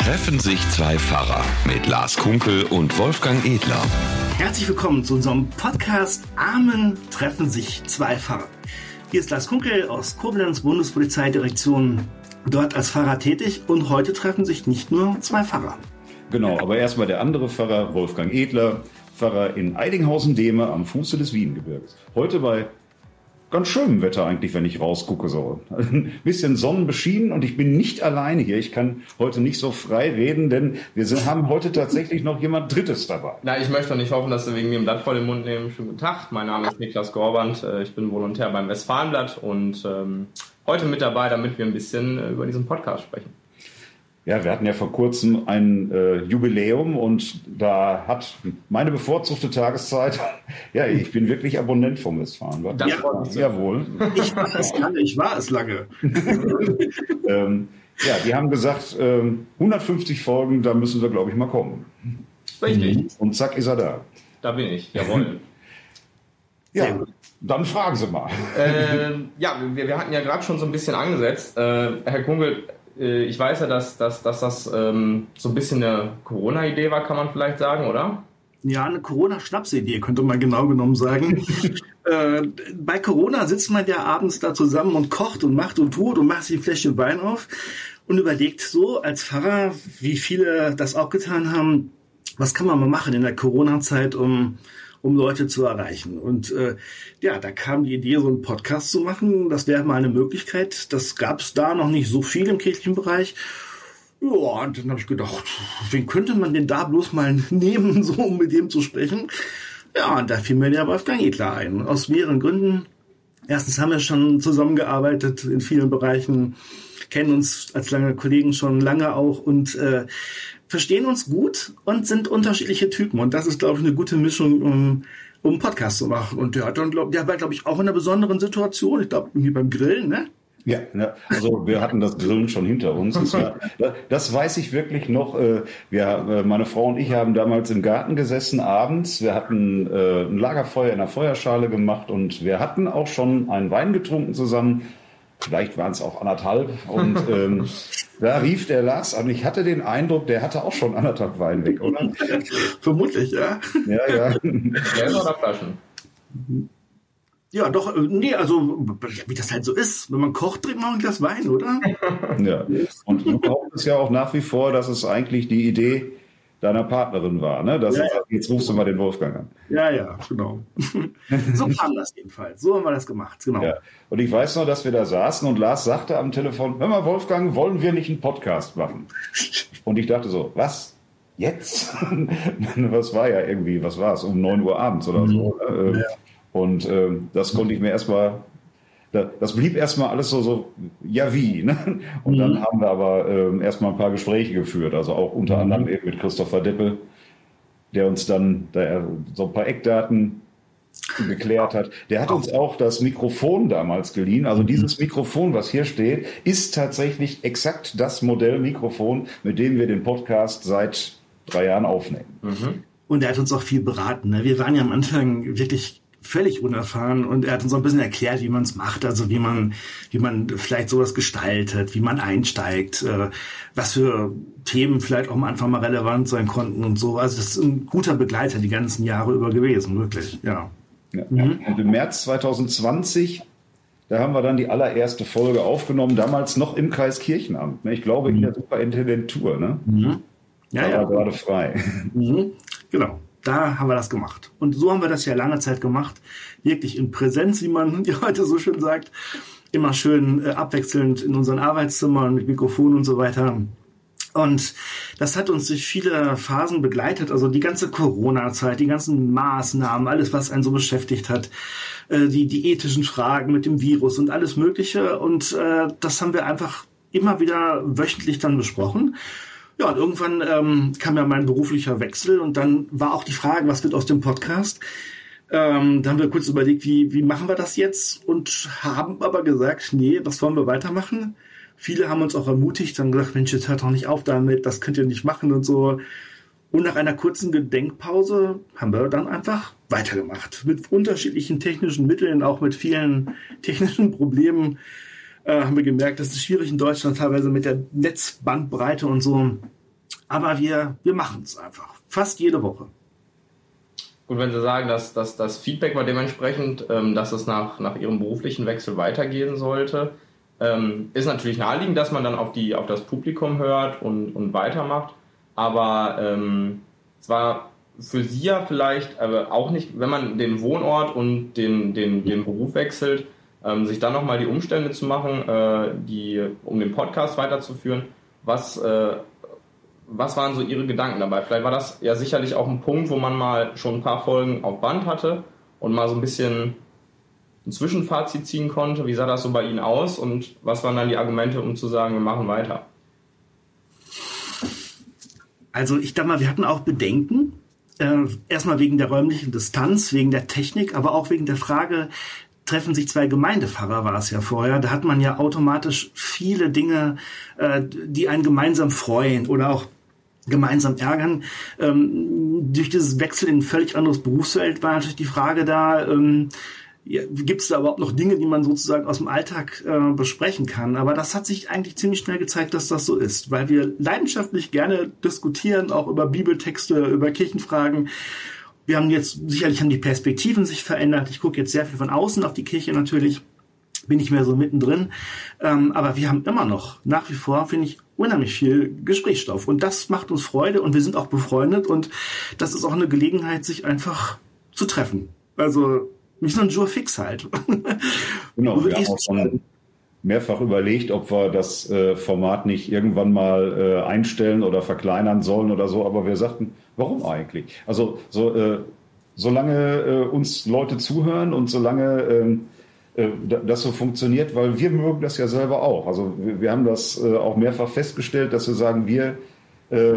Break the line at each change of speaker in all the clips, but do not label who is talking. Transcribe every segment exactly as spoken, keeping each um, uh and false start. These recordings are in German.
Treffen sich zwei Pfarrer mit Lars Kunkel und Wolfgang Edler.
Herzlich willkommen zu unserem Podcast Amen, treffen sich zwei Pfarrer. Hier ist Lars Kunkel aus Koblenz, Bundespolizeidirektion, dort als Pfarrer tätig, und heute treffen sich nicht nur zwei Pfarrer.
Genau, aber erstmal der andere Pfarrer, Wolfgang Edler, Pfarrer in Eidinghausen-Dehme am Fuße des Wiengebirges. Heute bei ganz schönem Wetter eigentlich, wenn ich rausgucke. So. Ein bisschen sonnenbeschienen, und ich bin nicht alleine hier. Ich kann heute nicht so frei reden, denn wir sind, haben heute tatsächlich noch jemand Drittes dabei.
Na, ich möchte doch nicht hoffen, dass Sie wegen mir ein Blatt vor den Mund nehmen. Schönen guten Tag, mein Name ist Niklas Gorband. Ich bin Volontär beim Westfalenblatt und ähm, heute mit dabei, damit wir ein bisschen äh, über diesen Podcast sprechen.
Ja, wir hatten ja vor kurzem ein äh, Jubiläum, und da hat meine bevorzugte Tageszeit, ja, ich bin wirklich Abonnent vom Westfalenblatt.
Das
ja, jawohl.
Ich war es lange, ich war es lange.
ähm, ja, die haben gesagt, ähm, hundertfünfzig Folgen, da müssen wir, glaube ich, mal kommen.
Richtig.
Und zack ist er da.
Da bin ich, jawohl.
Ja, dann fragen Sie mal.
äh, ja, wir, wir hatten ja gerade schon so ein bisschen angesetzt. Äh, Herr Kunkel, ich weiß ja, dass, dass, dass das ähm, so ein bisschen eine Corona-Idee war, kann man vielleicht sagen, oder?
Ja, eine Corona-Schnapsidee, könnte man genau genommen sagen. äh, bei Corona sitzt man ja abends da zusammen und kocht und macht und tut und macht sich eine Fläschchen Wein auf und überlegt so als Pfarrer, wie viele das auch getan haben, was kann man mal machen in der Corona-Zeit, um um Leute zu erreichen. Und äh, ja, da kam die Idee, so einen Podcast zu machen. Das wäre mal eine Möglichkeit. Das gab es da noch nicht so viel im kirchlichen Bereich. Ja, und dann habe ich gedacht, wen könnte man denn da bloß mal nehmen, so um mit dem zu sprechen? Ja, und da fiel mir der Wolfgang Edler ein. Aus mehreren Gründen. Erstens haben wir schon zusammengearbeitet in vielen Bereichen, kennen uns als lange Kollegen schon lange auch und äh, verstehen uns gut und sind unterschiedliche Typen. Und das ist, glaube ich, eine gute Mischung, um, um einen Podcast zu machen. Und der hat dann, glaub, der war, glaube ich, auch in einer besonderen Situation. Ich glaube, irgendwie beim Grillen, ne?
Ja, ja, also wir hatten das Grillen schon hinter uns. Das, war, das weiß ich wirklich noch. Wir, meine Frau und ich haben damals im Garten gesessen abends. Wir hatten ein Lagerfeuer in der Feuerschale gemacht und wir hatten auch schon einen Wein getrunken zusammen. Vielleicht waren es auch anderthalb. Und ähm, da rief der Lars an. Ich hatte den Eindruck, der hatte auch schon anderthalb Wein weg, oder?
Vermutlich, ja.
Ja, ja.
Gläser oder Flaschen?
Ja, doch, nee, also wie das halt so ist. Wenn man kocht, trinkt man ein Glas Wein, oder?
Ja, und du glaubst ja auch nach wie vor, dass es eigentlich die Idee deiner Partnerin war, ne? Dass
ja,
du sagst, jetzt rufst du mal den Wolfgang an.
Ja, ja, genau. So kam das jedenfalls. So haben wir das gemacht, genau.
Ja. Und ich weiß noch, dass wir da saßen und Lars sagte am Telefon, hör mal Wolfgang, wollen wir nicht einen Podcast machen? Und ich dachte so, was? Jetzt? Was war ja irgendwie, was war es? Um neun Uhr abends oder so. Mhm. Ja. Und äh, das konnte ich mir erstmal, das blieb erstmal alles so, so ja wie. Ne? Und mhm. dann haben wir aber äh, erstmal ein paar Gespräche geführt, also auch unter mhm. anderem eben mit Christopher Deppel, der uns dann da so ein paar Eckdaten geklärt hat. Der hat uns auch das Mikrofon damals geliehen. Also dieses Mikrofon, was hier steht, ist tatsächlich exakt das Modellmikrofon, mit dem wir den Podcast seit drei Jahren aufnehmen.
Mhm. Und er hat uns auch viel beraten. Ne? Wir waren ja am Anfang wirklich völlig unerfahren und er hat uns auch ein bisschen erklärt, wie man es macht, also wie man, wie man vielleicht sowas gestaltet, wie man einsteigt, äh, was für Themen vielleicht auch am Anfang mal relevant sein konnten und so. Also das ist ein guter Begleiter die ganzen Jahre über gewesen, wirklich, ja.
ja mhm. Und im März zwanzig zwanzig, da haben wir dann die allererste Folge aufgenommen, damals noch im Kreis Kirchenamt. Ne? Ich glaube mhm. in der Superintendentur, ne? Mhm. Ja, da ja. war gerade frei.
Mhm. Genau. Da haben wir das gemacht. Und so haben wir das ja lange Zeit gemacht. Wirklich in Präsenz, wie man ja heute so schön sagt. Immer schön äh, abwechselnd in unseren Arbeitszimmern mit Mikrofon und so weiter. Und das hat uns durch viele Phasen begleitet. Also die ganze Corona-Zeit, die ganzen Maßnahmen, alles, was einen so beschäftigt hat. Äh, die, die ethischen Fragen mit dem Virus und alles Mögliche. Und äh, das haben wir einfach immer wieder wöchentlich dann besprochen. Ja, und irgendwann ähm, kam ja mein beruflicher Wechsel und dann war auch die Frage, was wird aus dem Podcast? Ähm, da haben wir kurz überlegt, wie, wie machen wir das jetzt? Und haben aber gesagt, nee, das wollen wir weitermachen. Viele haben uns auch ermutigt, dann gesagt, Mensch, jetzt hört doch nicht auf damit, das könnt ihr nicht machen und so. Und nach einer kurzen Gedenkpause haben wir dann einfach weitergemacht. Mit unterschiedlichen technischen Mitteln, auch mit vielen technischen Problemen. Äh, haben wir gemerkt, das ist schwierig in Deutschland teilweise mit der Netzbandbreite und so. aber wir, wir machen es einfach. Fast jede Woche.
Gut, wenn Sie sagen, dass, dass das Feedback war dementsprechend, ähm, dass es nach, nach Ihrem beruflichen Wechsel weitergehen sollte, ähm, ist natürlich naheliegend, dass man dann auf, die, auf das Publikum hört und, und weitermacht. Aber ähm, es war für Sie ja vielleicht aber auch nicht, wenn man den Wohnort und den, den, den Beruf wechselt, ähm, sich dann nochmal die Umstände zu machen, äh, die, um den Podcast weiterzuführen. Was... Äh, Was waren so Ihre Gedanken dabei? Vielleicht war das ja sicherlich auch ein Punkt, wo man mal schon ein paar Folgen auf Band hatte und mal so ein bisschen ein Zwischenfazit ziehen konnte. Wie sah das so bei Ihnen aus und was waren dann die Argumente, um zu sagen, wir machen weiter?
Also ich dachte mal, wir hatten auch Bedenken. Äh, erstmal wegen der räumlichen Distanz, wegen der Technik, aber auch wegen der Frage, treffen sich zwei Gemeindepfarrer, war es ja vorher. Da hat man ja automatisch viele Dinge, äh, die einen gemeinsam freuen oder auch gemeinsam ärgern. Ähm, durch dieses Wechsel in ein völlig anderes Berufsfeld war natürlich die Frage da, ähm, ja, gibt es da überhaupt noch Dinge, die man sozusagen aus dem Alltag äh, besprechen kann? Aber das hat sich eigentlich ziemlich schnell gezeigt, dass das so ist, weil wir leidenschaftlich gerne diskutieren, auch über Bibeltexte, über Kirchenfragen. Wir haben jetzt, sicherlich haben die Perspektiven sich verändert. Ich gucke jetzt sehr viel von außen auf die Kirche natürlich, bin ich mehr so mittendrin. Ähm, aber wir haben immer noch, nach wie vor, finde ich, unheimlich viel Gesprächsstoff. Und das macht uns Freude und wir sind auch befreundet. Und das ist auch eine Gelegenheit, sich einfach zu treffen. Also nicht so ein Jour fix halt.
Genau, wir haben auch schon mehrfach überlegt, ob wir das äh, Format nicht irgendwann mal äh, einstellen oder verkleinern sollen oder so, aber wir sagten, warum eigentlich? Also so, äh, solange äh, uns Leute zuhören und solange äh, äh, das so funktioniert, weil wir mögen das ja selber auch. Also wir, wir haben das äh, auch mehrfach festgestellt, dass wir sagen, wir äh,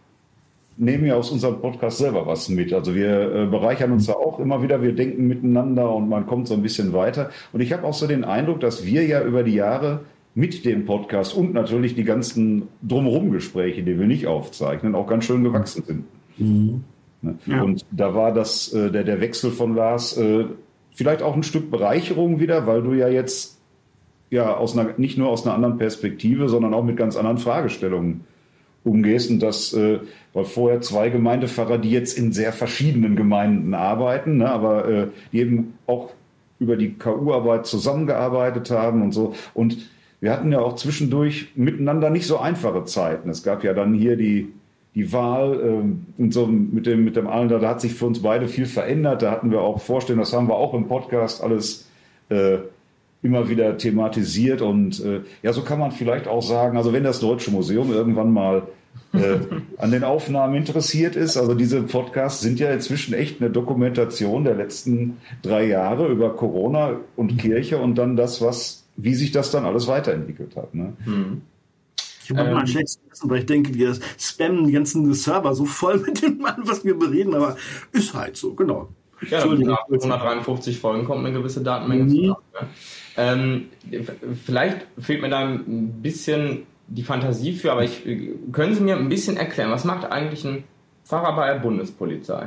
nehmen ja aus unserem Podcast selber was mit. Also wir äh, bereichern uns da auch immer wieder, wir denken miteinander und man kommt so ein bisschen weiter. Und ich habe auch so den Eindruck, dass wir ja über die Jahre mit dem Podcast und natürlich die ganzen Drumherum-Gespräche, die wir nicht aufzeichnen, auch ganz schön gewachsen sind. Mhm. Ne? Ja. Und da war das äh, der, der Wechsel von Lars äh, vielleicht auch ein Stück Bereicherung wieder, weil du ja jetzt ja aus einer, nicht nur aus einer anderen Perspektive, sondern auch mit ganz anderen Fragestellungen umgehst und das, äh, weil vorher zwei Gemeindepfarrer, die jetzt in sehr verschiedenen Gemeinden arbeiten, ne, aber äh, die eben auch über die K U-Arbeit zusammengearbeitet haben und so. Und wir hatten ja auch zwischendurch miteinander nicht so einfache Zeiten. Es gab ja dann hier die, die Wahl äh, und so mit dem, mit dem allen, da hat sich für uns beide viel verändert. Da hatten wir auch Vorstellungen, das haben wir auch im Podcast alles äh, immer wieder thematisiert und äh, ja, so kann man vielleicht auch sagen, also wenn das Deutsche Museum irgendwann mal äh, an den Aufnahmen interessiert ist, also diese Podcasts sind ja inzwischen echt eine Dokumentation der letzten drei Jahre über Corona und Kirche und dann das, was, wie sich das dann alles weiterentwickelt hat. Ne?
Hm. Ich habe ähm, mal ein schlechtes Wissen, weil ich denke, wir spammen die ganzen Server so voll mit dem Mann, was wir bereden, aber ist halt so, genau.
Ja, nach hundertdreiundfünfzig Folgen kommt eine gewisse Datenmenge mhm. zusammen. Ne? Ähm, vielleicht fehlt mir da ein bisschen die Fantasie für, aber ich, können Sie mir ein bisschen erklären, was macht eigentlich ein Pfarrer bei der Bundespolizei?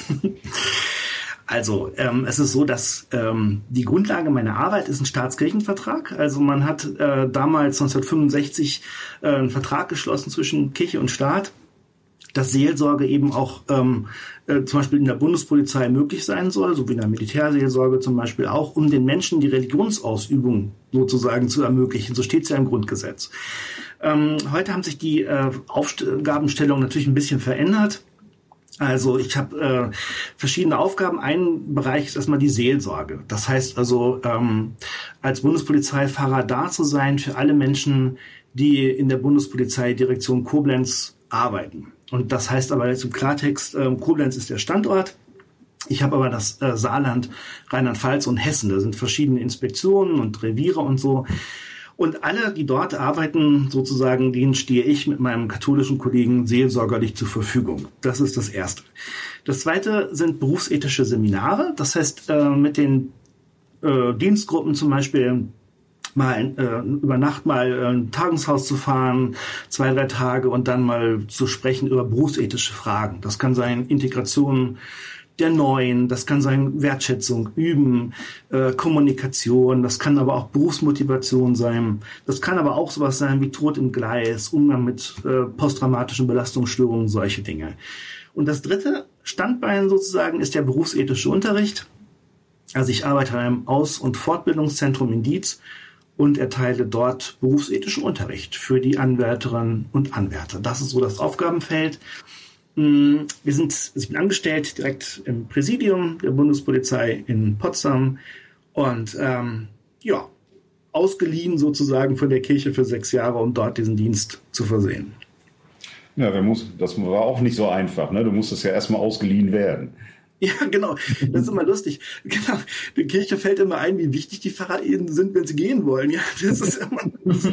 Also, ähm, es ist so, dass ähm, die Grundlage meiner Arbeit ist ein Staatskirchenvertrag. Also man hat äh, damals neunzehnhundertfünfundsechzig äh, einen Vertrag geschlossen zwischen Kirche und Staat, dass Seelsorge eben auch ähm, äh, zum Beispiel in der Bundespolizei möglich sein soll, so wie in der Militärseelsorge zum Beispiel auch, um den Menschen die Religionsausübung sozusagen zu ermöglichen. So steht es ja im Grundgesetz. Ähm, heute haben sich die äh, Aufgabenstellungen natürlich ein bisschen verändert. Also ich habe äh, verschiedene Aufgaben. Ein Bereich ist erstmal die Seelsorge. Das heißt also, ähm, als Bundespolizeifahrer da zu sein für alle Menschen, die in der Bundespolizeidirektion Koblenz arbeiten. Und das heißt aber jetzt im Klartext, äh, Koblenz ist der Standort. Ich habe aber das äh, Saarland, Rheinland-Pfalz und Hessen. Da sind verschiedene Inspektionen und Reviere und so. Und alle, die dort arbeiten, sozusagen, denen stehe ich mit meinem katholischen Kollegen seelsorgerlich zur Verfügung. Das ist das Erste. Das Zweite sind berufsethische Seminare. Das heißt, äh, mit den äh, Dienstgruppen zum Beispiel mal äh, über Nacht mal äh, ein Tagungshaus zu fahren, zwei, drei Tage und dann mal zu sprechen über berufsethische Fragen. Das kann sein Integration der Neuen, das kann sein Wertschätzung, Üben, äh, Kommunikation, das kann aber auch Berufsmotivation sein, das kann aber auch sowas sein wie Tod im Gleis, Umgang mit äh, posttraumatischen Belastungsstörungen, solche Dinge. Und das dritte Standbein sozusagen ist der berufsethische Unterricht. Also ich arbeite in einem Aus- und Fortbildungszentrum in Dietz und erteile dort berufsethischen Unterricht für die Anwärterinnen und Anwärter. Das ist so das Aufgabenfeld. Wir sind, ich bin angestellt direkt im Präsidium der Bundespolizei in Potsdam und ähm, ja, ausgeliehen sozusagen von der Kirche für sechs Jahre, um dort diesen Dienst zu versehen.
Ja, wir muss, das war auch nicht so einfach, ne? Du musstest ja erstmal ausgeliehen werden.
Ja, genau. Das ist immer lustig. Genau. Der Kirche fällt immer ein, wie wichtig die Pfarrer sind, wenn sie gehen wollen. Ja, das ist immer, das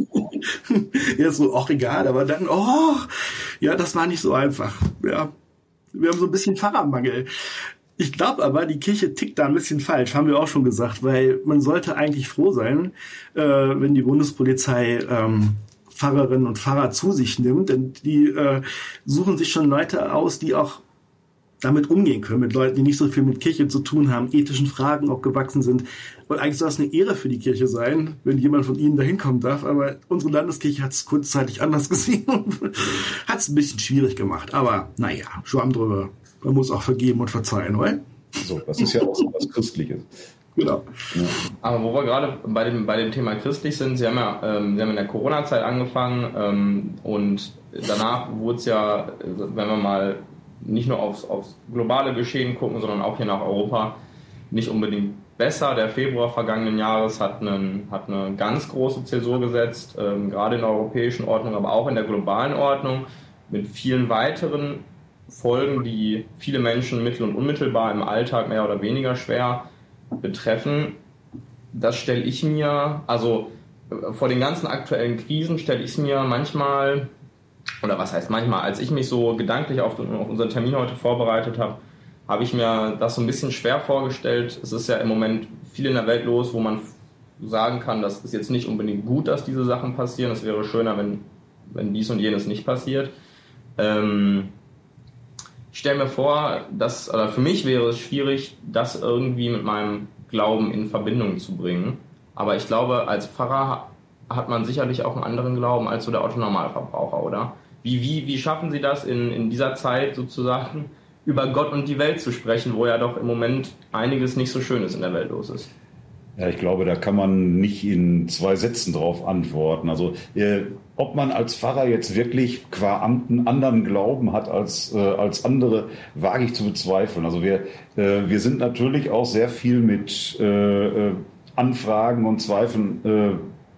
ja, so, auch egal, aber dann, oh, ja, das war nicht so einfach. Ja, wir haben so ein bisschen Pfarrermangel. Ich glaube aber, die Kirche tickt da ein bisschen falsch, haben wir auch schon gesagt, weil man sollte eigentlich froh sein, äh, wenn die Bundespolizei ähm, Pfarrerinnen und Pfarrer zu sich nimmt, denn die äh, suchen sich schon Leute aus, die auch damit umgehen können, mit Leuten, die nicht so viel mit Kirche zu tun haben, ethischen Fragen auch gewachsen sind. Und eigentlich soll das eine Ehre für die Kirche sein, wenn jemand von ihnen da hinkommen darf. Aber unsere Landeskirche hat es kurzzeitig anders gesehen und hat es ein bisschen schwierig gemacht. Aber naja, Schwamm drüber. Man muss auch vergeben und verzeihen, oder?
So, das ist ja auch so was Christliches.
Genau.
Ja.
Aber wo wir gerade bei dem, bei dem Thema christlich sind, Sie haben ja ähm, Sie haben in der Corona-Zeit angefangen ähm, und danach wurde es ja, wenn wir mal nicht nur aufs, aufs globale Geschehen gucken, sondern auch hier nach Europa, nicht unbedingt besser. Der Februar vergangenen Jahres hat, einen, hat eine ganz große Zäsur gesetzt, ähm, gerade in der europäischen Ordnung, aber auch in der globalen Ordnung, mit vielen weiteren Folgen, die viele Menschen mittel- und unmittelbar im Alltag mehr oder weniger schwer betreffen. Das stelle ich mir, also vor den ganzen aktuellen Krisen stelle ich es mir manchmal, oder was heißt manchmal, als ich mich so gedanklich auf, auf unseren Termin heute vorbereitet habe, habe ich mir das so ein bisschen schwer vorgestellt. Es ist ja im Moment viel in der Welt los, wo man sagen kann, das ist jetzt nicht unbedingt gut, dass diese Sachen passieren. Es wäre schöner, wenn, wenn dies und jenes nicht passiert. Ähm, ich stelle mir vor, dass, oder für mich wäre es schwierig, das irgendwie mit meinem Glauben in Verbindung zu bringen. Aber ich glaube, als Pfarrer hat man sicherlich auch einen anderen Glauben als so der Otto-Normalverbraucher, oder? Wie, wie, wie schaffen Sie das in, in dieser Zeit sozusagen über Gott und die Welt zu sprechen, wo ja doch im Moment einiges nicht so Schönes in der Welt los ist?
Ja, ich glaube, da kann man nicht in zwei Sätzen drauf antworten. Also äh, ob man als Pfarrer jetzt wirklich qua Amt einen anderen Glauben hat als, äh, als andere, wage ich zu bezweifeln. Also wir, äh, wir sind natürlich auch sehr viel mit äh, Anfragen und Zweifeln äh,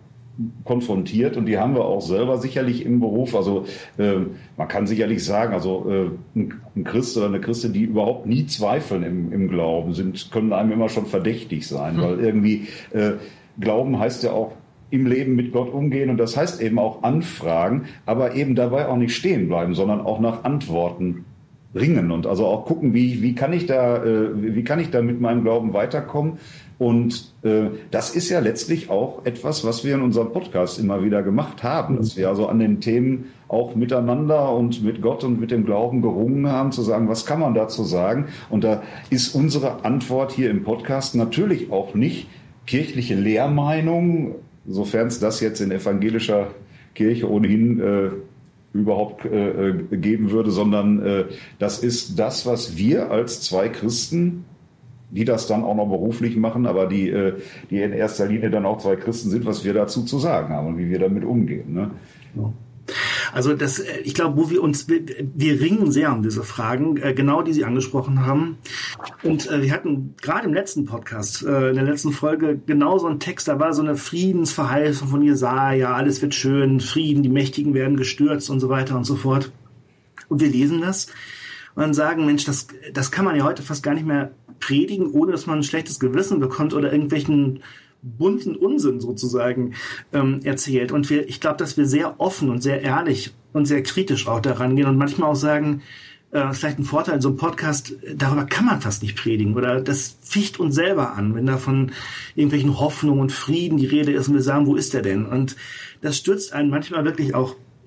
konfrontiert und die haben wir auch selber sicherlich im Beruf. Also äh, man kann sicherlich sagen, also äh, ein, ein Christ oder eine Christin, die überhaupt nie zweifeln im, im Glauben sind, können einem immer schon verdächtig sein, mhm. weil irgendwie äh, Glauben heißt ja auch im Leben mit Gott umgehen und das heißt eben auch anfragen, aber eben dabei auch nicht stehen bleiben, sondern auch nach Antworten ringen und also auch gucken, wie, wie kann ich da, äh, wie kann ich da mit meinem Glauben weiterkommen. Und äh, das ist ja letztlich auch etwas, was wir in unserem Podcast immer wieder gemacht haben, dass wir also an den Themen auch miteinander und mit Gott und mit dem Glauben gerungen haben, zu sagen, was kann man dazu sagen? Und da ist unsere Antwort hier im Podcast natürlich auch nicht kirchliche Lehrmeinung, sofern es das jetzt in evangelischer Kirche ohnehin äh, überhaupt äh, geben würde, sondern äh, das ist das, was wir als zwei Christen, die das dann auch noch beruflich machen, aber die, äh, die in erster Linie dann auch zwei Christen sind, was wir dazu zu sagen haben und wie wir damit umgehen. Ne?
Ja. Also das, ich glaube, wo wir uns, wir, wir ringen sehr um diese Fragen, äh, genau die Sie angesprochen haben. Und äh, wir hatten gerade im letzten Podcast, äh, in der letzten Folge, genau so einen Text, da war so eine Friedensverheißung von Jesaja, alles wird schön, Frieden, die Mächtigen werden gestürzt und so weiter und so fort. Und wir lesen das und dann sagen, Mensch, das, das kann man ja heute fast gar nicht mehr predigen, ohne dass man ein schlechtes Gewissen bekommt oder irgendwelchen bunten Unsinn sozusagen ähm, erzählt. Und wir, ich glaube, dass wir sehr offen und sehr ehrlich und sehr kritisch auch daran gehen und manchmal auch sagen, äh, das ist vielleicht ein Vorteil in so einem Podcast, darüber kann man fast nicht predigen oder das ficht uns selber an, wenn da von irgendwelchen Hoffnungen und Frieden die Rede ist und wir sagen, wo ist der denn? Und das stürzt einen manchmal wirklich auch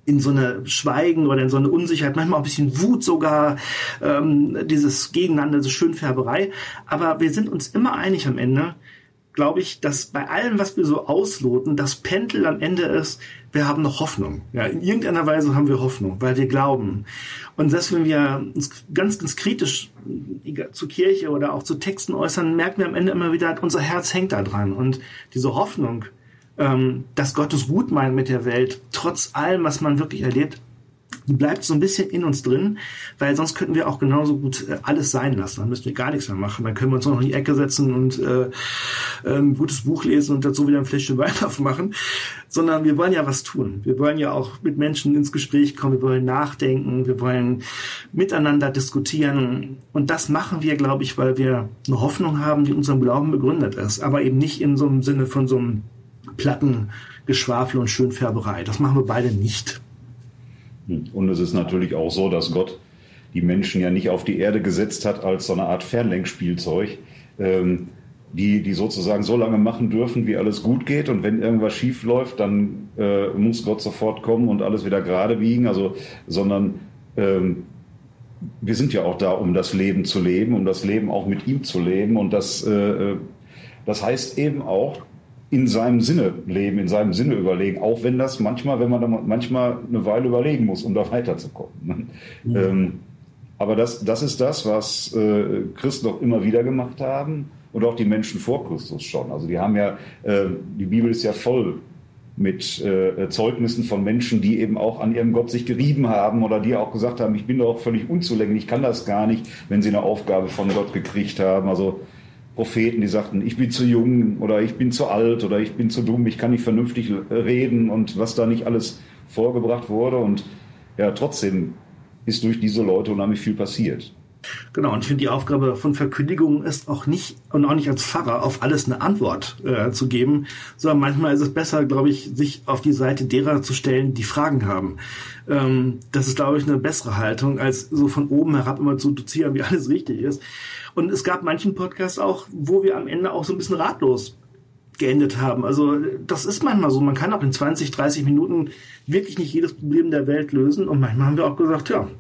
in so eine Schweigen oder in so eine Unsicherheit, manchmal auch ein bisschen Wut sogar, ähm, dieses Gegeneinander, diese Schönfärberei. Aber wir sind uns immer einig am Ende, glaube ich, dass bei allem, was wir so ausloten, das Pendel am Ende ist, wir haben noch Hoffnung. Ja, in irgendeiner Weise haben wir Hoffnung, weil wir glauben. Und selbst wenn wir uns ganz, ganz kritisch zur Kirche oder auch zu Texten äußern, merken wir am Ende immer wieder, unser Herz hängt da dran. Und diese Hoffnung, dass Gott es gut meint mit der Welt, trotz allem, was man wirklich erlebt, die bleibt so ein bisschen in uns drin, weil sonst könnten wir auch genauso gut alles sein lassen. Dann müssen wir gar nichts mehr machen. Dann können wir uns noch in die Ecke setzen und äh, ein gutes Buch lesen und dazu wieder ein Fläschchen Wein aufmachen. Sondern wir wollen ja was tun. Wir wollen ja auch mit Menschen ins Gespräch kommen. Wir wollen nachdenken. Wir wollen miteinander diskutieren. Und das machen wir, glaube ich, weil wir eine Hoffnung haben, die unserem Glauben begründet ist. Aber eben nicht in so einem Sinne von so einem platten Geschwafel und Schönfärberei. Das machen wir beide nicht.
Und es ist natürlich auch so, dass Gott die Menschen ja nicht auf die Erde gesetzt hat als so eine Art Fernlenkspielzeug, ähm, die, die sozusagen so lange machen dürfen, wie alles gut geht. Und wenn irgendwas schief läuft, dann äh, muss Gott sofort kommen und alles wieder gerade biegen. Also, sondern ähm, wir sind ja auch da, um das Leben zu leben, um das Leben auch mit ihm zu leben. Und das, äh, das heißt eben auch, in seinem Sinne leben, in seinem Sinne überlegen, auch wenn das manchmal, wenn man da manchmal eine Weile überlegen muss, um da weiterzukommen. Mhm. Ähm, aber das, das ist das, was äh, Christen doch immer wieder gemacht haben und auch die Menschen vor Christus schon. Also die haben ja, äh, die Bibel ist ja voll mit äh, Zeugnissen von Menschen, die eben auch an ihrem Gott sich gerieben haben oder die auch gesagt haben, ich bin doch völlig unzulänglich, ich kann das gar nicht, wenn sie eine Aufgabe von Gott gekriegt haben. Also Propheten, die sagten, ich bin zu jung oder ich bin zu alt oder ich bin zu dumm, ich kann nicht vernünftig reden und was da nicht alles vorgebracht wurde. Und ja, trotzdem ist durch diese Leute unheimlich viel passiert.
Genau, und ich finde, die Aufgabe von Verkündigung ist auch nicht, und auch nicht als Pfarrer, auf alles eine Antwort äh, zu geben, sondern manchmal ist es besser, glaube ich, sich auf die Seite derer zu stellen, die Fragen haben. Ähm, das ist, glaube ich, eine bessere Haltung, als so von oben herab immer zu dozieren, wie alles richtig ist. Und es gab manchen Podcasts auch, wo wir am Ende auch so ein bisschen ratlos geendet haben. Also das ist manchmal so. Man kann auch in zwanzig, dreißig Minuten wirklich nicht jedes Problem der Welt lösen. Und manchmal haben wir auch gesagt, ja,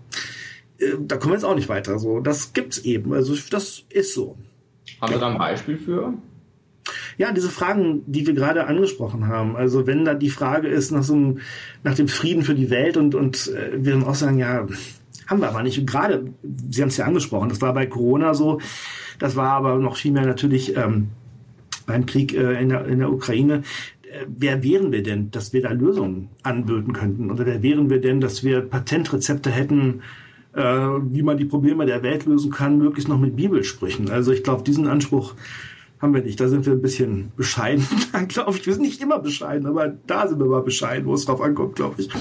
da kommen wir jetzt auch nicht weiter. So, das gibt's eben. Also das ist so.
Haben wir da ein Beispiel für?
Ja, diese Fragen, die wir gerade angesprochen haben. Also wenn da die Frage ist nach so einem, nach dem Frieden für die Welt und, und äh, wir dann auch sagen, ja, haben wir aber nicht. Und gerade, Sie haben es ja angesprochen, das war bei Corona so, das war aber noch viel mehr natürlich ähm, beim Krieg äh, in, der, in der Ukraine. Äh, wer wären wir denn, dass wir da Lösungen anbieten könnten? Oder wer wären wir denn, dass wir Patentrezepte hätten, äh, wie man die Probleme der Welt lösen kann, möglichst noch mit Bibelsprüchen? Also ich glaube, diesen Anspruch haben wir nicht. Da sind wir ein bisschen bescheiden, glaube ich. Wir sind nicht immer bescheiden, aber da sind wir mal bescheiden, wo es drauf ankommt, glaube ich.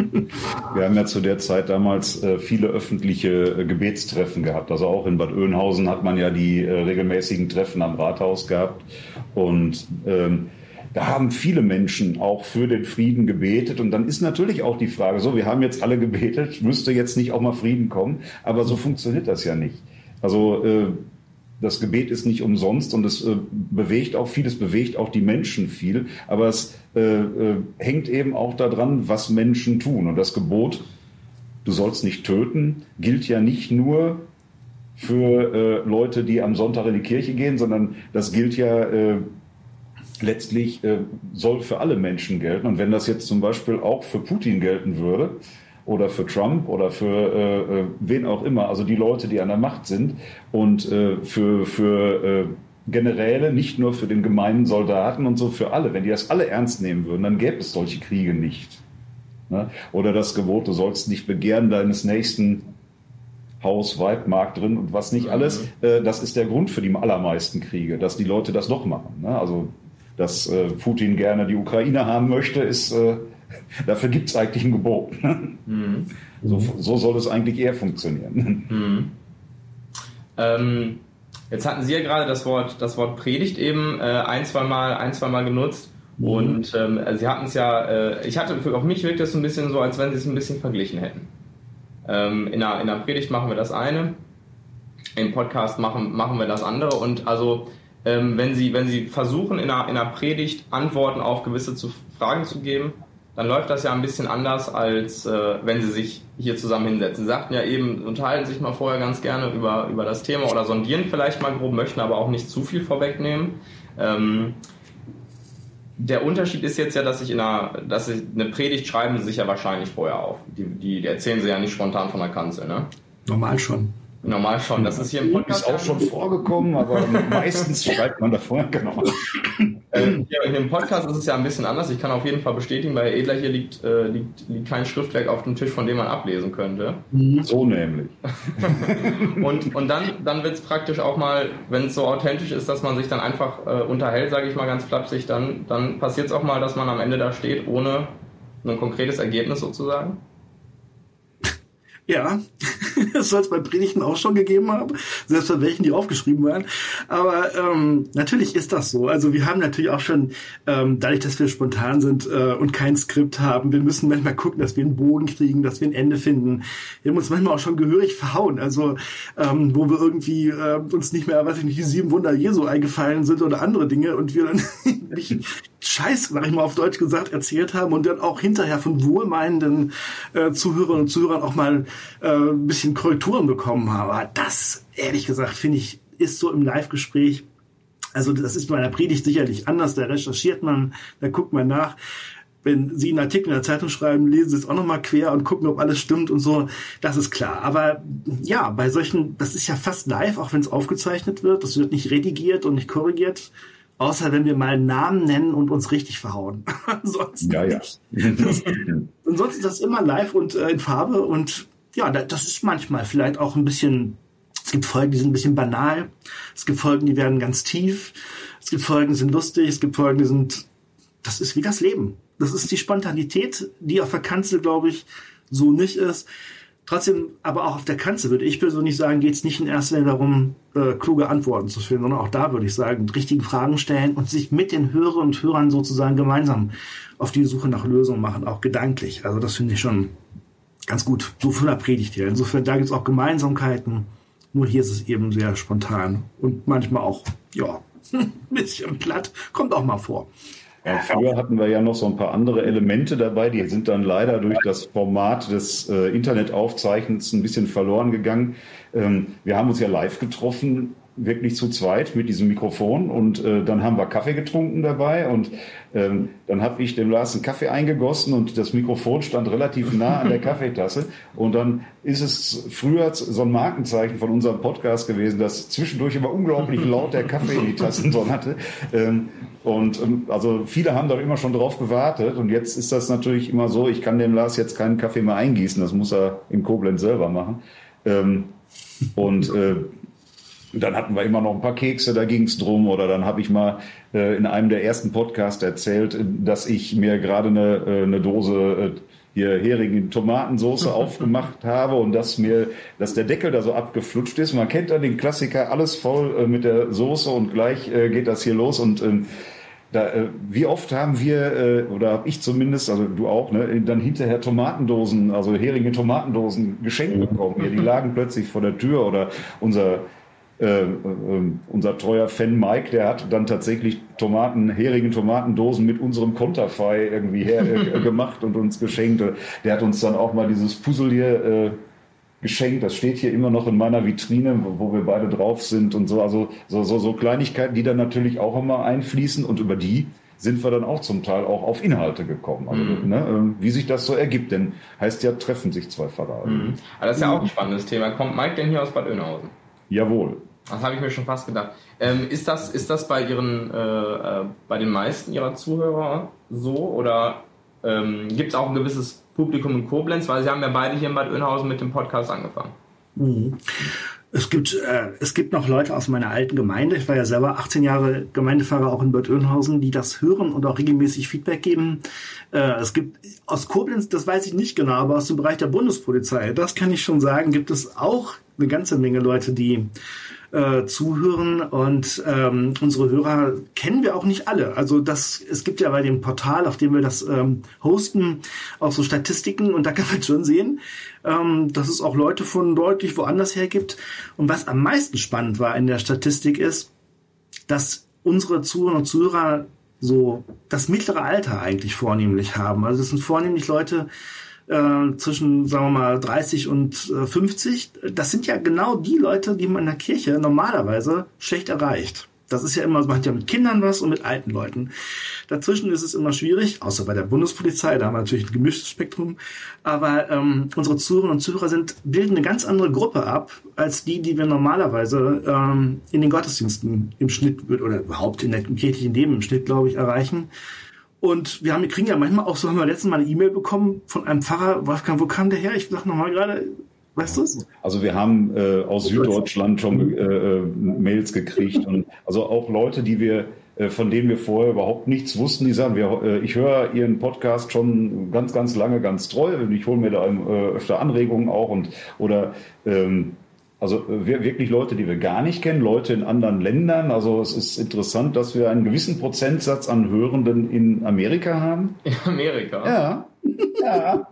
Wir haben ja zu der Zeit damals äh, viele öffentliche äh, Gebetstreffen gehabt. Also auch in Bad Oeynhausen hat man ja die äh, regelmäßigen Treffen am Rathaus gehabt. Und ähm, da haben viele Menschen auch für den Frieden gebetet. Und dann ist natürlich auch die Frage, so, wir haben jetzt alle gebetet, müsste jetzt nicht auch mal Frieden kommen? Aber so funktioniert das ja nicht. Also äh, das Gebet ist nicht umsonst und es äh, bewegt auch vieles, bewegt auch die Menschen viel. Aber es äh, äh, hängt eben auch daran, was Menschen tun. Und das Gebot, du sollst nicht töten, gilt ja nicht nur für äh, Leute, die am Sonntag in die Kirche gehen, sondern das gilt ja äh, letztlich, äh, soll für alle Menschen gelten. Und wenn das jetzt zum Beispiel auch für Putin gelten würde, oder für Trump oder für äh, wen auch immer, also die Leute, die an der Macht sind und äh, für, für äh, Generäle, nicht nur für den gemeinen Soldaten und so, für alle. Wenn die das alle ernst nehmen würden, dann gäbe es solche Kriege nicht. Ne? Oder das Gebot, du sollst nicht begehren deines nächsten Haus, Weib, Markt drin und was nicht alles. Mhm. Äh, das ist der Grund für die allermeisten Kriege, dass die Leute das doch machen. Ne? Also, dass äh, Putin gerne die Ukraine haben möchte, ist... Äh, Dafür gibt es eigentlich ein Gebot. Mhm. So, so soll es eigentlich eher funktionieren.
Mhm. Ähm, jetzt hatten Sie ja gerade das Wort, das Wort Predigt eben äh, ein, zwei Mal, ein, zwei Mal genutzt. Mhm. Und ähm, Sie hatten es ja, äh, ich hatte, auf mich wirkt das so ein bisschen so, als wenn Sie es ein bisschen verglichen hätten. Ähm, in, einer, in einer Predigt machen wir das eine, im Podcast machen, machen wir das andere. Und also, ähm, wenn Sie, wenn Sie versuchen, in einer, in einer Predigt Antworten auf gewisse zu, Fragen zu geben, dann läuft das ja ein bisschen anders, als äh, wenn sie sich hier zusammen hinsetzen. Sie sagten ja eben, unterhalten sich mal vorher ganz gerne über, über das Thema oder sondieren vielleicht mal grob, möchten aber auch nicht zu viel vorwegnehmen. Ähm, der Unterschied ist jetzt ja, dass ich in einer, dass ich eine Predigt schreiben sie sich ja wahrscheinlich vorher auf. Die, die, die erzählen sie ja nicht spontan von der Kanzel, ne?
Normal schon.
Normal schon. Das ist hier im Podcast
ist auch schon vorgekommen, aber meistens schreibt man davor, genau.
Äh, hier, hier im Podcast ist es ja ein bisschen anders. Ich kann auf jeden Fall bestätigen, bei Herr Edler hier liegt, äh, liegt, liegt kein Schriftwerk auf dem Tisch, von dem man ablesen könnte.
So nämlich.
und und dann, dann wird es praktisch auch mal, wenn es so authentisch ist, dass man sich dann einfach äh, unterhält, sage ich mal ganz flapsig, dann, dann passiert es auch mal, dass man am Ende da steht, ohne ein konkretes Ergebnis sozusagen.
Ja, das soll es bei Predigten auch schon gegeben haben, selbst bei welchen, die aufgeschrieben waren. Aber ähm, natürlich ist das so. Also wir haben natürlich auch schon, ähm, dadurch, dass wir spontan sind äh, und kein Skript haben, wir müssen manchmal gucken, dass wir einen Bogen kriegen, dass wir ein Ende finden. Wir haben uns manchmal auch schon gehörig verhauen. Also ähm, wo wir irgendwie äh, uns nicht mehr, weiß ich nicht, die sieben Wunder Jesu eingefallen sind oder andere Dinge und wir dann Scheiß, sag ich mal auf Deutsch gesagt, erzählt haben und dann auch hinterher von wohlmeinenden äh, Zuhörern und Zuhörern auch mal äh, ein bisschen Korrekturen bekommen haben. Aber das, ehrlich gesagt, finde ich, ist so im Live-Gespräch, also das ist bei einer Predigt sicherlich anders, da recherchiert man, da guckt man nach. Wenn Sie einen Artikel in der Zeitung schreiben, lesen Sie es auch nochmal quer und gucken, ob alles stimmt und so, das ist klar. Aber ja, bei solchen, das ist ja fast live, auch wenn es aufgezeichnet wird, das wird nicht redigiert und nicht korrigiert. Außer wenn wir mal einen Namen nennen und uns richtig verhauen. Ansonsten
ja, ja.
Das, ansonsten ist das immer live und äh, in Farbe. Und ja, das ist manchmal vielleicht auch ein bisschen, es gibt Folgen, die sind ein bisschen banal. Es gibt Folgen, die werden ganz tief. Es gibt Folgen, die sind lustig. Es gibt Folgen, die sind, das ist wie das Leben. Das ist die Spontanität, die auf der Kanzel, glaube ich, so nicht ist. Trotzdem, aber auch auf der Kanzel würde ich persönlich sagen, geht es nicht in erster Linie darum, äh, kluge Antworten zu finden, sondern auch da würde ich sagen, richtige Fragen stellen und sich mit den Hörern und Hörern sozusagen gemeinsam auf die Suche nach Lösungen machen, auch gedanklich. Also das finde ich schon ganz gut, so von der Predigt her. Insofern, da gibt es auch Gemeinsamkeiten, nur hier ist es eben sehr spontan und manchmal auch, ja, ein bisschen platt, kommt auch mal vor.
Ja, früher hatten wir ja noch so ein paar andere Elemente dabei, die sind dann leider durch das Format des äh, Internetaufzeichnens ein bisschen verloren gegangen. Ähm, wir haben uns ja live getroffen, wirklich zu zweit mit diesem Mikrofon und äh, dann haben wir Kaffee getrunken dabei und ähm, dann habe ich dem Lars einen Kaffee eingegossen und das Mikrofon stand relativ nah an der Kaffeetasse und dann ist es früher so ein Markenzeichen von unserem Podcast gewesen, dass zwischendurch immer unglaublich laut der Kaffee in die Tassen donnerte. Ähm, und ähm, also viele haben doch immer schon drauf gewartet und jetzt ist das natürlich immer so, ich kann dem Lars jetzt keinen Kaffee mehr eingießen, das muss er in Koblenz selber machen. Ähm, und äh, dann hatten wir immer noch ein paar Kekse, da ging es drum. Oder dann habe ich mal äh, in einem der ersten Podcasts erzählt, dass ich mir gerade eine, äh, eine Dose äh, hier Hering Tomatensoße aufgemacht habe und dass mir, dass der Deckel da so abgeflutscht ist. Man kennt dann den Klassiker, alles voll äh, mit der Soße und gleich äh, geht das hier los. Und ähm, da, äh, wie oft haben wir, äh, oder habe ich zumindest, also du auch, ne, dann hinterher Tomatendosen, also Heringe Tomatendosen geschenkt bekommen. Hier, die lagen plötzlich vor der Tür oder unser Äh, äh, unser treuer Fan Mike, der hat dann tatsächlich Tomaten, Heringen Tomatendosen mit unserem Konterfei irgendwie her, äh, gemacht und uns geschenkt. Der hat uns dann auch mal dieses Puzzle hier äh, geschenkt. Das steht hier immer noch in meiner Vitrine, wo, wo wir beide drauf sind und so. Also so, so, so Kleinigkeiten, die dann natürlich auch immer einfließen und über die sind wir dann auch zum Teil auch auf Inhalte gekommen. Also, mhm. ne, wie sich das so ergibt, denn heißt ja, treffen sich zwei Pfarrer.
Mhm. Aber das ist ja auch ein spannendes Thema. Kommt Mike denn hier aus Bad Oeynhausen?
Jawohl.
Das habe ich mir schon fast gedacht. Ähm, ist das, ist das bei Ihren, äh, äh, bei den meisten Ihrer Zuhörer so oder ähm, gibt es auch ein gewisses Publikum in Koblenz? Weil Sie haben ja beide hier in Bad Oeynhausen mit dem Podcast angefangen.
Mhm. Es gibt, äh, es gibt noch Leute aus meiner alten Gemeinde. Ich war ja selber achtzehn Jahre Gemeindepfarrer auch in Bad Oeynhausen, die das hören und auch regelmäßig Feedback geben. Äh, es gibt aus Koblenz, das weiß ich nicht genau, aber aus dem Bereich der Bundespolizei, das kann ich schon sagen, gibt es auch eine ganze Menge Leute, die äh, zuhören und ähm, unsere Hörer kennen wir auch nicht alle. Also das, es gibt ja bei dem Portal, auf dem wir das ähm, hosten, auch so Statistiken und da kann man schon sehen, ähm, dass es auch Leute von deutlich woanders her gibt. Und was am meisten spannend war in der Statistik ist, dass unsere Zuhörer und Zuhörer so das mittlere Alter eigentlich vornehmlich haben. Also es sind vornehmlich Leute äh, zwischen, sagen wir mal, dreißig und äh, fünfzig. Das sind ja genau die Leute, die man in der Kirche normalerweise schlecht erreicht. Das ist ja immer, man hat ja mit Kindern was und mit alten Leuten. Dazwischen ist es immer schwierig, außer bei der Bundespolizei, da haben wir natürlich ein gemischtes Spektrum. Aber ähm, unsere Zuhörerinnen und Zuhörer sind, bilden eine ganz andere Gruppe ab, als die, die wir normalerweise ähm, in den Gottesdiensten im Schnitt oder überhaupt in der im kirchlichen Leben im Schnitt, glaube ich, erreichen. Und wir, haben, wir kriegen ja manchmal auch so, haben wir letztens Mal eine E-Mail bekommen von einem Pfarrer, Wolfgang, wo kam der her? Ich sag nochmal gerade... Weißt du es?
Also wir haben äh, aus Süddeutschland schon äh, Mails gekriegt und also auch Leute, die wir, äh, von denen wir vorher überhaupt nichts wussten, die sagen, wir, äh, ich höre Ihren Podcast schon ganz, ganz lange ganz treu. Ich hole mir da äh, öfter Anregungen auch und oder ähm, also wir, wirklich Leute, die wir gar nicht kennen, Leute in anderen Ländern. Also es ist interessant, dass wir einen gewissen Prozentsatz an Hörenden in Amerika haben.
In Amerika?
Ja. Ja.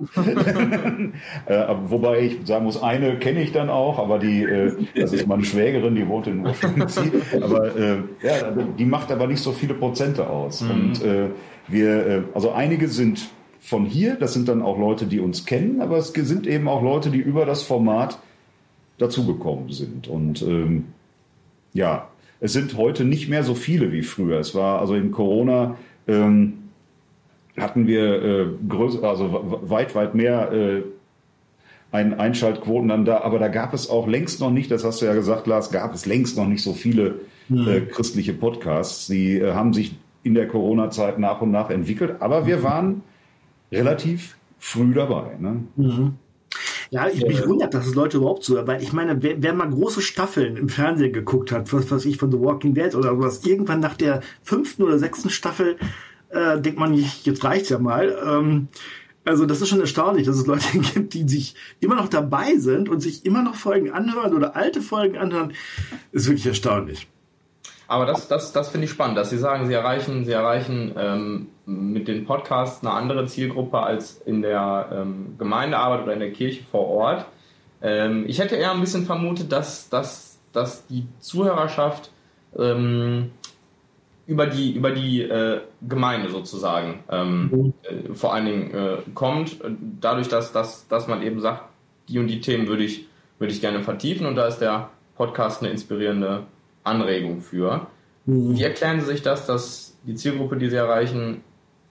äh, wobei ich sagen muss, eine kenne ich dann auch, aber die, äh, das ist meine Schwägerin, die wohnt in Washington D C, aber äh, ja, die macht aber nicht so viele Prozente aus. Mhm. Und äh, wir, äh, also einige sind von hier, das sind dann auch Leute, die uns kennen, aber es sind eben auch Leute, die über das Format dazugekommen sind. Und ähm, ja, es sind heute nicht mehr so viele wie früher. Es war also in Corona ähm, hatten wir äh, größer, also weit, weit mehr äh, ein Einschaltquoten dann da, aber da gab es auch längst noch nicht, das hast du ja gesagt, Lars, gab es längst noch nicht so viele mhm. äh, christliche Podcasts. Die äh, haben sich in der Corona-Zeit nach und nach entwickelt, aber wir waren relativ früh dabei. Ne?
Mhm. Ja, ich mich wundert, dass es Leute überhaupt so, weil ich meine, wer, wer mal große Staffeln im Fernsehen geguckt hat, was weiß ich, von The Walking Dead oder was, irgendwann nach der fünften oder sechsten Staffel Äh, denkt man nicht, jetzt reicht's ja mal. Ähm, also das ist schon erstaunlich, dass es Leute gibt, die sich immer noch dabei sind und sich immer noch Folgen anhören oder alte Folgen anhören. Ist wirklich erstaunlich.
Aber das, das, das finde ich spannend, dass Sie sagen, Sie erreichen, Sie erreichen ähm, mit den Podcasts eine andere Zielgruppe als in der ähm, Gemeindearbeit oder in der Kirche vor Ort. Ähm, ich hätte eher ein bisschen vermutet, dass, dass, dass die Zuhörerschaft ähm, über die, über die äh, Gemeinde sozusagen ähm, mhm. äh, vor allen Dingen äh, kommt, dadurch, dass, dass, dass man eben sagt, die und die Themen würde ich, würde ich gerne vertiefen und da ist der Podcast eine inspirierende Anregung für. Mhm. Wie erklären Sie sich das, dass die Zielgruppe, die Sie erreichen,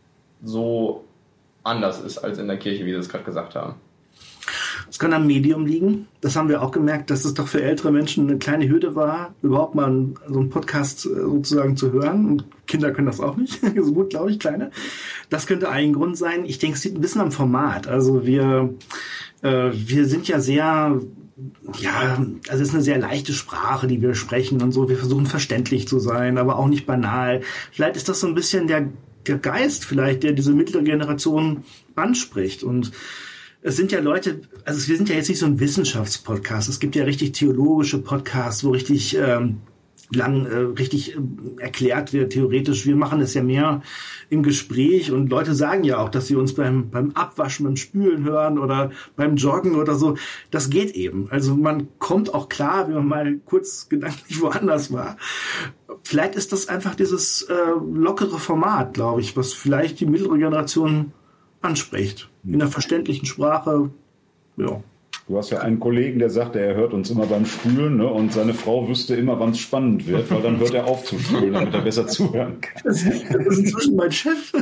so anders ist als in der Kirche, wie Sie es gerade gesagt haben?
Es kann am Medium liegen. Das haben wir auch gemerkt, dass es doch für ältere Menschen eine kleine Hürde war, überhaupt mal so einen Podcast sozusagen zu hören. Und Kinder können das auch nicht, so gut, glaube ich, kleine. Das könnte ein Grund sein. Ich denke, es liegt ein bisschen am Format. Also wir, äh, wir sind ja sehr, ja, also es ist eine sehr leichte Sprache, die wir sprechen und so. Wir versuchen verständlich zu sein, aber auch nicht banal. Vielleicht ist das so ein bisschen der, der Geist vielleicht, der diese mittlere Generation anspricht. Und es sind ja Leute, also wir sind ja jetzt nicht so ein Wissenschaftspodcast. Es gibt ja richtig theologische Podcasts, wo richtig ähm, lang äh, richtig äh, erklärt wird, theoretisch. Wir machen es ja mehr im Gespräch und Leute sagen ja auch, dass sie uns beim beim Abwaschen, beim Spülen hören oder beim Joggen oder so. Das geht eben. Also man kommt auch klar, wenn man mal kurz gedanklich woanders war. Vielleicht ist das einfach dieses äh, lockere Format, glaube ich, was vielleicht die mittlere Generation anspricht. In einer verständlichen Sprache. Ja.
Du hast ja einen Kollegen, der sagte, er hört uns immer beim Spülen, ne? Und seine Frau wüsste immer, wann es spannend wird, weil dann hört er auf zu spülen, damit er besser zuhören kann.
Das ist inzwischen mein Chef.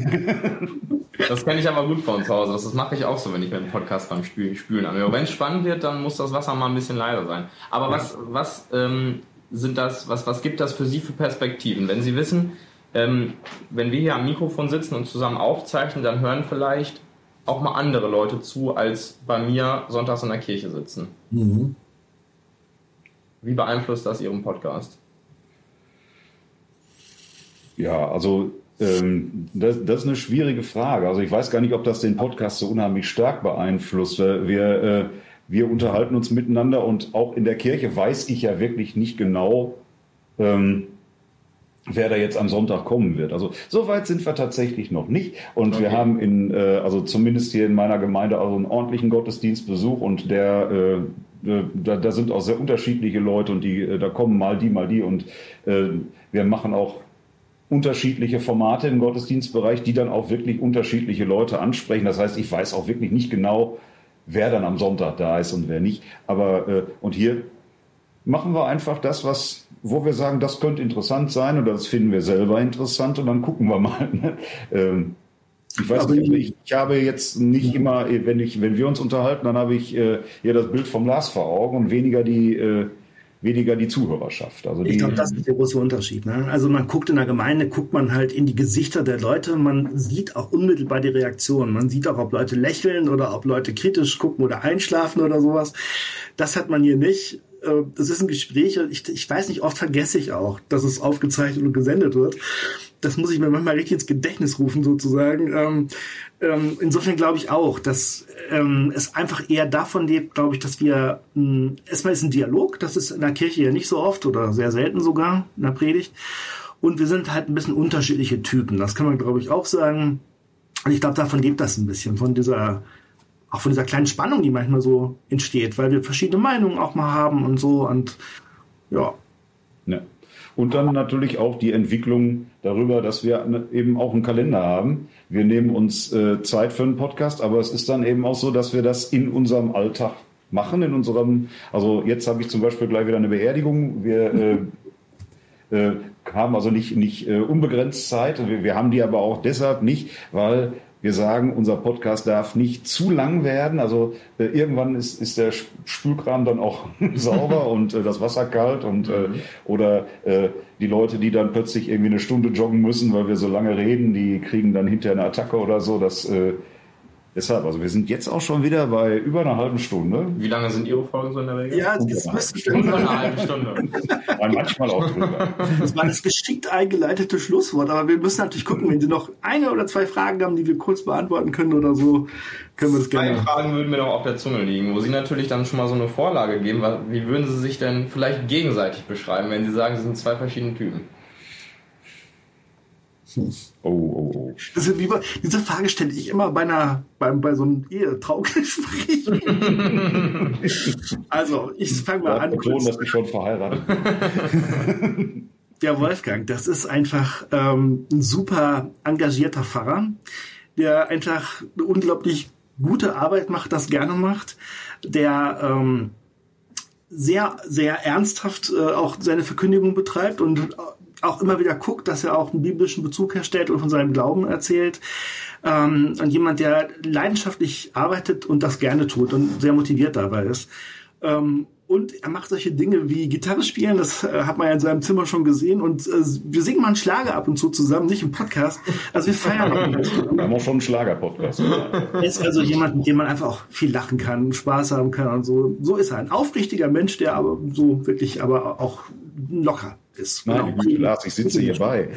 Das kenne ich aber gut von zu Hause. Das mache ich auch so, wenn ich mir einen Podcast beim Spülen, Spülen anhöre. Wenn es spannend wird, dann muss das Wasser mal ein bisschen leiser sein. Aber was, was ähm, sind das, was, was gibt das für Sie für Perspektiven? Wenn Sie wissen, ähm, wenn wir hier am Mikrofon sitzen und zusammen aufzeichnen, dann hören vielleicht auch mal andere Leute zu, als bei mir sonntags in der Kirche sitzen. Mhm. Wie beeinflusst das Ihren Podcast?
Ja, also ähm, das, das ist eine schwierige Frage. Also ich weiß gar nicht, ob das den Podcast so unheimlich stark beeinflusst. Wir, äh, wir unterhalten uns miteinander und auch in der Kirche weiß ich ja wirklich nicht genau, ähm, wer da jetzt am Sonntag kommen wird. Also so weit sind wir tatsächlich noch nicht. Und okay. wir haben in, äh, also zumindest hier in meiner Gemeinde, also einen ordentlichen Gottesdienstbesuch und der, äh, da, da sind auch sehr unterschiedliche Leute und die, da kommen mal die, mal die und äh, wir machen auch unterschiedliche Formate im Gottesdienstbereich, die dann auch wirklich unterschiedliche Leute ansprechen. Das heißt, ich weiß auch wirklich nicht genau, wer dann am Sonntag da ist und wer nicht. Aber äh, und hier machen wir einfach das, was, wo wir sagen, das könnte interessant sein oder das finden wir selber interessant und dann gucken wir mal. Ne? Ähm, ich weiß nicht, ich, ich habe jetzt nicht immer, wenn ich, wenn wir uns unterhalten, dann habe ich äh, hier das Bild vom Lars vor Augen und weniger die äh, weniger die Zuhörerschaft. Also die,
ich glaube, das ist der große Unterschied. Ne? Also man guckt in der Gemeinde, guckt man halt in die Gesichter der Leute, man sieht auch unmittelbar die Reaktion. Man sieht auch, ob Leute lächeln oder ob Leute kritisch gucken oder einschlafen oder sowas. Das hat man hier nicht. Das ist ein Gespräch. Ich, ich weiß nicht, oft vergesse ich auch, dass es aufgezeichnet und gesendet wird. Das muss ich mir manchmal richtig ins Gedächtnis rufen, sozusagen. Ähm, ähm, insofern glaube ich auch, dass ähm, es einfach eher davon lebt, glaube ich, dass wir, mh, erstmal ist ein Dialog, das ist in der Kirche ja nicht so oft oder sehr selten sogar in der Predigt. Und wir sind halt ein bisschen unterschiedliche Typen. Das kann man, glaube ich, auch sagen. Und ich glaube, davon lebt das ein bisschen, von dieser, auch von dieser kleinen Spannung, die manchmal so entsteht, weil wir verschiedene Meinungen auch mal haben und so. Und ja.
Ja. Und dann natürlich auch die Entwicklung darüber, dass wir eben auch einen Kalender haben. Wir nehmen uns äh, Zeit für einen Podcast, aber es ist dann eben auch so, dass wir das in unserem Alltag machen, in unserem, also jetzt habe ich zum Beispiel gleich wieder eine Beerdigung. Wir äh, äh, haben also nicht, nicht äh, unbegrenzt Zeit. Wir, wir haben die aber auch deshalb nicht, weil wir sagen, unser Podcast darf nicht zu lang werden. Also äh, irgendwann ist, ist der Spülkran dann auch sauber und äh, das Wasser kalt. Und, äh, oder äh, die Leute, die dann plötzlich irgendwie eine Stunde joggen müssen, weil wir so lange reden, die kriegen dann hinterher eine Attacke oder so. Das, äh, deshalb, also wir sind jetzt auch schon wieder bei über einer halben Stunde.
Wie lange sind Ihre Folgen so in der Regel?
Ja, das müsste
Über eine halbe Stunde.
Manchmal auch drüber.
Das war das geschickt eingeleitete Schlusswort, aber wir müssen natürlich gucken, wenn Sie noch eine oder zwei Fragen haben, die wir kurz beantworten können oder so, können wir das gerne.
Zwei Fragen würden mir noch auf der Zunge liegen, wo Sie natürlich dann schon mal so eine Vorlage geben. Wie würden Sie sich denn vielleicht gegenseitig beschreiben, wenn Sie sagen, Sie sind zwei verschiedene Typen?
Oh, oh, oh.
Das ist wie bei, diese Frage stelle ich immer bei einer, bei, bei so einem Ehetraugespräch. Also, ich fange mal an.
Betonen, dass ich schon verheiratet bin.
Der Wolfgang, das ist einfach ähm, ein super engagierter Pfarrer, der einfach eine unglaublich gute Arbeit macht, das gerne macht, der ähm, sehr, sehr ernsthaft äh, auch seine Verkündigung betreibt und auch immer wieder guckt, dass er auch einen biblischen Bezug herstellt und von seinem Glauben erzählt. Ähm, und jemand, der leidenschaftlich arbeitet und das gerne tut und sehr motiviert dabei ist. Ähm, und er macht solche Dinge wie Gitarre spielen, das äh, hat man ja in seinem Zimmer schon gesehen. Und äh, wir singen mal einen Schlager ab und zu zusammen, nicht im Podcast. Also wir feiern auch.
Wir haben auch schon einen Schlager-Podcast.
Er ist also jemand, mit dem man einfach auch viel lachen kann, Spaß haben kann und so. So ist er. Ein aufrichtiger Mensch, der aber so wirklich aber auch locker ist.
Nein,
genau.
Lars, ich sitze hier bei.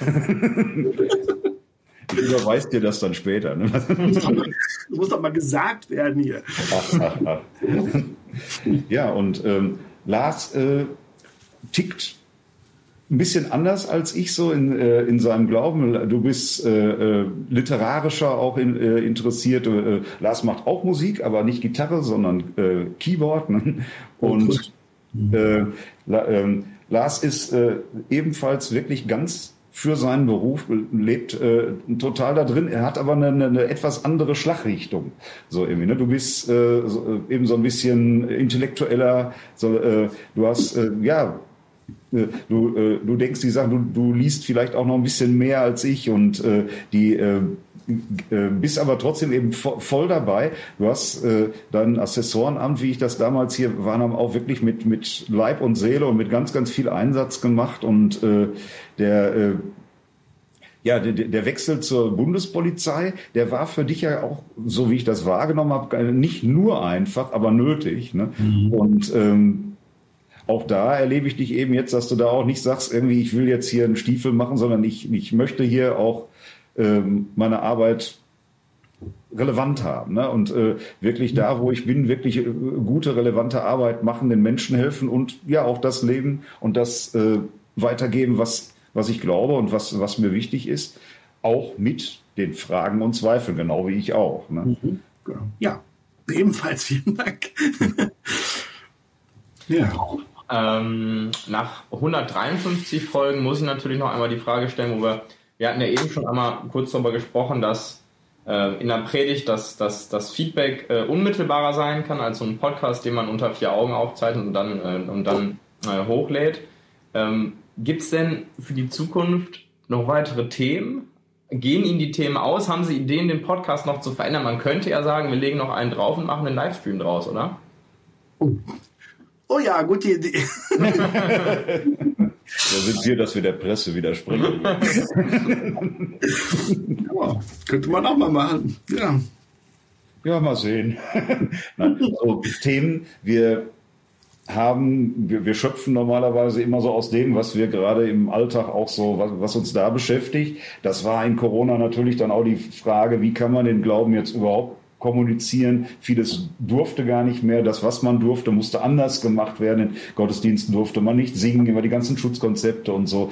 Ich überweise dir das dann später. Ne?
Das muss doch mal gesagt werden hier.
Ach, ach, ach. Ja, und ähm, Lars äh, tickt ein bisschen anders als ich so in, äh, in seinem Glauben. Du bist äh, äh, literarischer auch in, äh, interessiert. Äh, Lars macht auch Musik, aber nicht Gitarre, sondern äh, Keyboard. Ne? Und äh, La, äh, Lars ist äh, ebenfalls wirklich ganz für seinen Beruf, lebt äh, total da drin. Er hat aber eine, eine etwas andere Schlagrichtung. So irgendwie, ne? Du bist äh, so, eben so ein bisschen intellektueller. So, äh, du hast, äh, ja, äh, du, äh, du denkst die Sachen, du, du liest vielleicht auch noch ein bisschen mehr als ich und äh, die äh, bist aber trotzdem eben voll dabei. Du hast äh, dein Assessorenamt, wie ich das damals hier war, haben auch wirklich mit, mit Leib und Seele und mit ganz, ganz viel Einsatz gemacht. Und äh, der, äh, ja, der, der Wechsel zur Bundespolizei, der war für dich ja auch, so wie ich das wahrgenommen habe, nicht nur einfach, aber nötig. Ne? Mhm. Und ähm, auch da erlebe ich dich eben jetzt, dass du da auch nicht sagst, irgendwie, ich will jetzt hier einen Stiefel machen, sondern ich, ich möchte hier auch meine Arbeit relevant haben, ne? Und äh, wirklich da, wo ich bin, wirklich äh, gute, relevante Arbeit machen, den Menschen helfen und ja auch das Leben und das äh, weitergeben, was, was ich glaube und was, was mir wichtig ist, auch mit den Fragen und Zweifeln, genau wie ich auch. Ne?
Mhm. Ja, ebenfalls vielen Dank. Ja.
Ähm, nach hundertdreiundfünfzig Folgen muss ich natürlich noch einmal die Frage stellen, wo wir, wir hatten ja eben schon einmal kurz darüber gesprochen, dass äh, in der Predigt dass, dass das Feedback äh, unmittelbarer sein kann als so ein Podcast, den man unter vier Augen aufzeichnet und dann, äh, und dann äh, hochlädt. Ähm, Gibt es denn für die Zukunft noch weitere Themen? Gehen Ihnen die Themen aus? Haben Sie Ideen, den Podcast noch zu verändern? Man könnte ja sagen, wir legen noch einen drauf und machen einen Livestream draus, oder?
Oh, oh ja, gute Idee.
Da sind wir, dass wir der Presse widersprechen.
Ja, könnte man auch mal machen. Ja,
ja mal sehen. Nein, also Themen, wir haben, wir, wir schöpfen normalerweise immer so aus dem, was wir gerade im Alltag auch so, was, was uns da beschäftigt. Das war in Corona natürlich dann auch die Frage, wie kann man den Glauben jetzt überhaupt kommunizieren. Vieles durfte gar nicht mehr. Das, was man durfte, musste anders gemacht werden. In Gottesdiensten durfte man nicht singen, immer die ganzen Schutzkonzepte und so.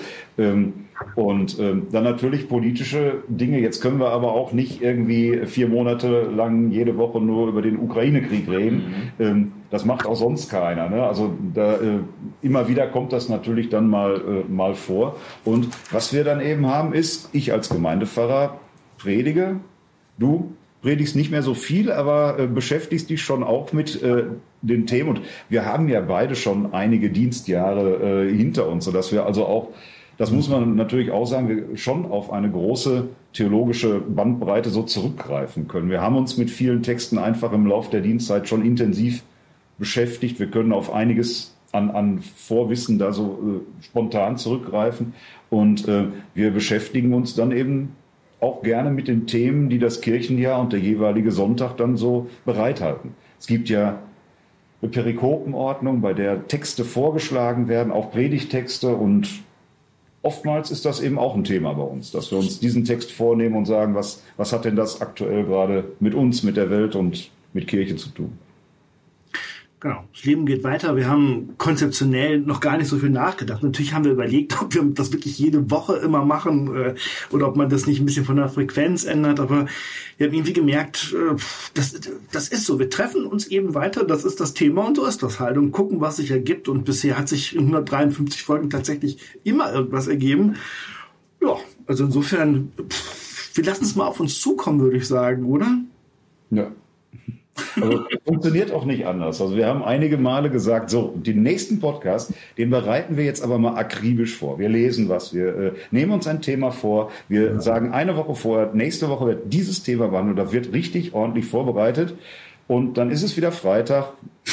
Und dann natürlich politische Dinge. Jetzt können wir aber auch nicht irgendwie vier Monate lang jede Woche nur über den Ukraine-Krieg reden. Mhm. Das macht auch sonst keiner. Ne? Also da, immer wieder kommt das natürlich dann mal, mal vor. Und was wir dann eben haben, ist, ich als Gemeindepfarrer predige, du predigst nicht mehr so viel, aber äh, beschäftigst dich schon auch mit äh, den Themen. Und wir haben ja beide schon einige Dienstjahre äh, hinter uns, sodass wir also auch, das muss man natürlich auch sagen, wir schon auf eine große theologische Bandbreite so zurückgreifen können. Wir haben uns mit vielen Texten einfach im Lauf der Dienstzeit schon intensiv beschäftigt. Wir können auf einiges an, an Vorwissen da so äh, spontan zurückgreifen. Und äh, wir beschäftigen uns dann eben auch gerne mit den Themen, die das Kirchenjahr und der jeweilige Sonntag dann so bereithalten. Es gibt ja eine Perikopenordnung, bei der Texte vorgeschlagen werden, auch Predigtexte, und oftmals ist das eben auch ein Thema bei uns, dass wir uns diesen Text vornehmen und sagen, was, was hat denn das aktuell gerade mit uns, mit der Welt und mit Kirche zu tun?
Genau, das Leben geht weiter. Wir haben konzeptionell noch gar nicht so viel nachgedacht. Natürlich haben wir überlegt, ob wir das wirklich jede Woche immer machen äh, oder ob man das nicht ein bisschen von der Frequenz ändert. Aber wir haben irgendwie gemerkt, äh, das, das ist so. Wir treffen uns eben weiter, das ist das Thema und so ist das halt. Und gucken, was sich ergibt. Und bisher hat sich in hundertdreiundfünfzig Folgen tatsächlich immer irgendwas ergeben. Ja, also insofern, pff, wir lassen es mal auf uns zukommen, würde ich sagen, oder?
Ja. Also funktioniert auch nicht anders. Also wir haben einige Male gesagt, so, den nächsten Podcast, den bereiten wir jetzt aber mal akribisch vor. Wir lesen was, wir äh, nehmen uns ein Thema vor, wir ja. sagen eine Woche vorher, nächste Woche wird dieses Thema behandelt, da wird richtig ordentlich vorbereitet und dann ist es wieder Freitag.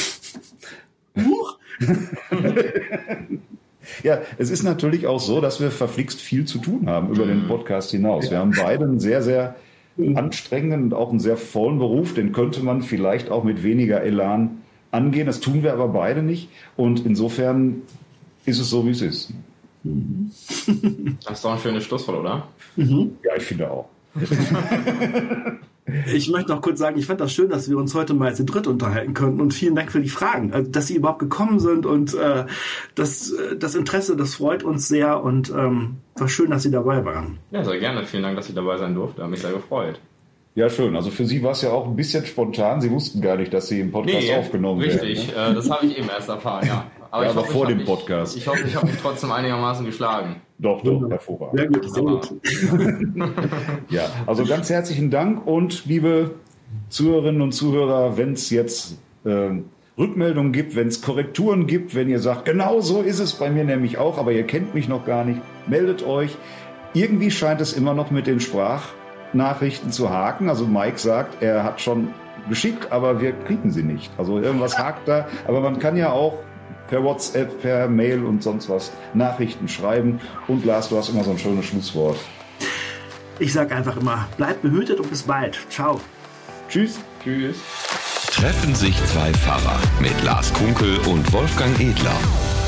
Huch! Ja, es ist natürlich auch so, dass wir verflixt viel zu tun haben über den Podcast hinaus. Ja. Wir haben beide einen sehr, sehr anstrengenden und auch einen sehr vollen Beruf, den könnte man vielleicht auch mit weniger Elan angehen. Das tun wir aber beide nicht. Und insofern ist es so, wie es ist.
Mhm. Das ist doch ein schönes Schlusswort, oder?
Mhm. Ja, ich finde auch.
Ich möchte noch kurz sagen, ich fand das schön, dass wir uns heute mal zu dritt unterhalten konnten und vielen Dank für die Fragen, also, dass Sie überhaupt gekommen sind und äh, das, das Interesse, das freut uns sehr und ähm, war schön, dass Sie dabei waren.
Ja, sehr gerne. Vielen Dank, dass ich dabei sein durfte. Hat mich sehr gefreut.
Ja, schön. Also für Sie war es ja auch ein bisschen spontan. Sie wussten gar nicht, dass Sie im Podcast nee, aufgenommen
richtig.
werden.
Richtig, ne? Das habe ich eben erst erfahren, ja.
Aber, ja,
ich
aber
hoffe,
vor
ich
dem
mich,
Podcast.
Ich hoffe, ich habe mich trotzdem einigermaßen geschlagen.
Doch, doch, hervorragend.
Sehr gut, sehr gut.
Ja, also ganz herzlichen Dank und liebe Zuhörerinnen und Zuhörer, wenn es jetzt äh, Rückmeldungen gibt, wenn es Korrekturen gibt, wenn ihr sagt, genau so ist es bei mir nämlich auch, aber ihr kennt mich noch gar nicht, meldet euch. Irgendwie scheint es immer noch mit den Sprachnachrichten zu haken. Also Mike sagt, er hat schon geschickt, aber wir kriegen sie nicht. Also irgendwas hakt da. Aber man kann ja auch per WhatsApp, per Mail und sonst was Nachrichten schreiben. Und Lars, du hast immer so ein schönes Schlusswort.
Ich sage einfach immer, bleibt behütet und bis bald. Ciao.
Tschüss.
Tschüss.
Treffen sich zwei Pfarrer mit Lars Kunkel und Wolfgang Edler.